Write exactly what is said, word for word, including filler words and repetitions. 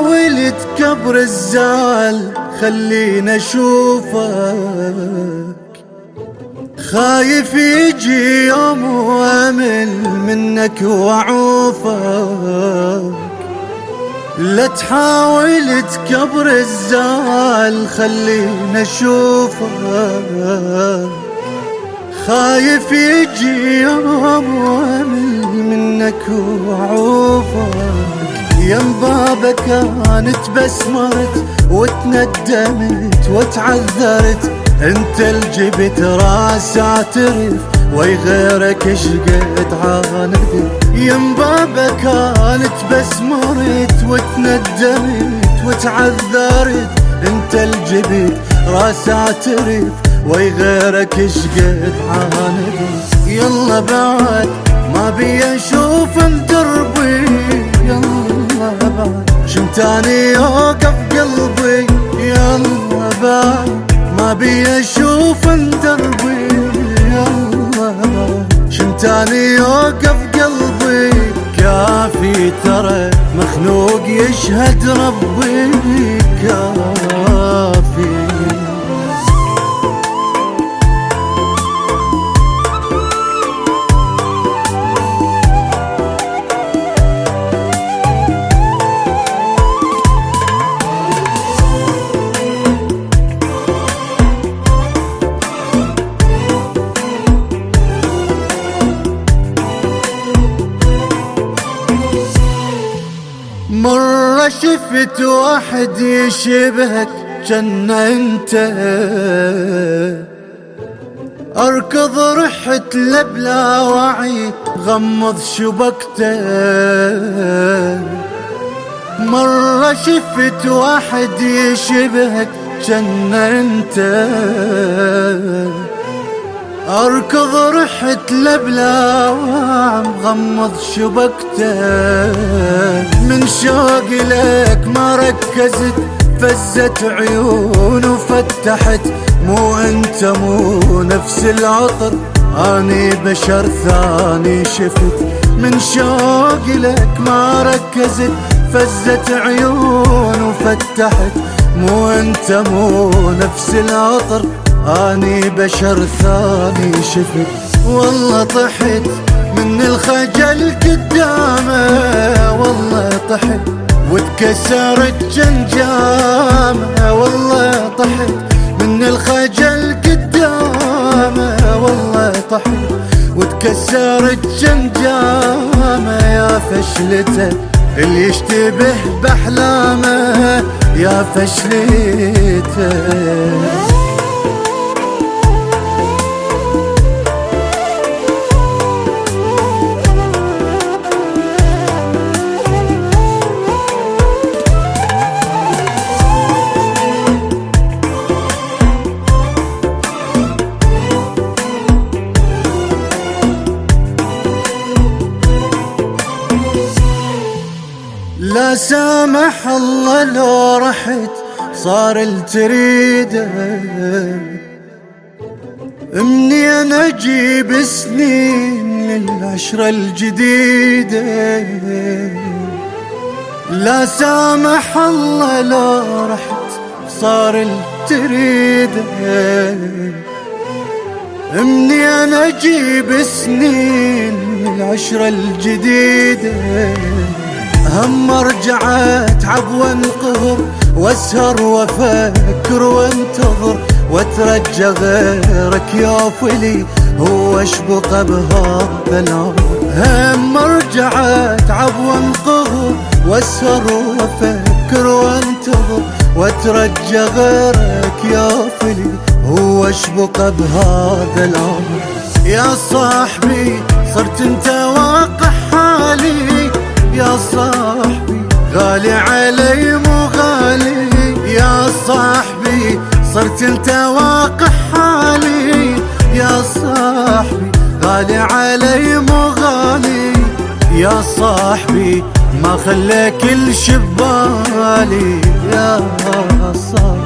تحاول تكبر الزعل خلينا اشوفك، خايف يجي يوم وامل منك واعوفك. لا تحاول تكبر الزعل خلينا اشوفك، خايف يجي يوم وامل منك واعوفك. يم بابك كانت بسمرت وتندمت وتعذرت، انت الجبت راس اعترف وي غيرك شقد عاندت. يم بابا كانت بسمرت وتندمت وتعذرت، انت الجبت راس اعترف وي غيرك شقد عاندت. يلا بعد ما بي اشوف دربي، يلا بعد شمتاني يوقف قلبي، يلا بعد ما بي اشوف دربي، يلا بعد شمتاني يوقف قلبي. كافي ترى مخلوق يشهد ربي، كافي. مرة شفت واحد يشبهك جن انت، اركض رحت لبلا وعي غمض شبكته. مرة شفت واحد يشبهك جن انت، اركض رحت لبلا وعم غمض شبكته. من شوق لك ما ركزت فزت عيون وفتحت، مو انت مو نفس العطر اني بشر ثاني شفت. من شوق لك ما ركزت فزت عيون وفتحت، مو انت مو نفس العطر اني بشر ثاني شفت. والله طحت من الخجل قدامه، والله طحت واتكسرت جنجامه، والله طحت من الخجل قدامه، والله طحت واتكسرت جنجامه. يا فشلته اللي يشتبه باحلامه، يا فشلته. لا سامح الله لو رحت صار التريده، منين اجيب سنين للعشرة الجديدة. لا سامح الله لو رحت صار التريده، منين اجيب سنين للعشرة الجديدة. هم ارجع اتعب وانقهر واسهر وافكر وانتظر، واترجى غيرك يوفلي هو اشبق بهذا العمر. هم ارجع اتعب وانقهر واسهر وافكر وانتظر، واترجى غيرك يوفلي هو اشبق بهذا العمر. يا صاحبي صرت انت واقع حالي، يا صاحبي غالي علي مو غالي، يا صاحبي صرت انت واقع حالي، يا صاحبي غالي علي مو غالي. يا صاحبي ما خلى كل شبالي، يا صاحبي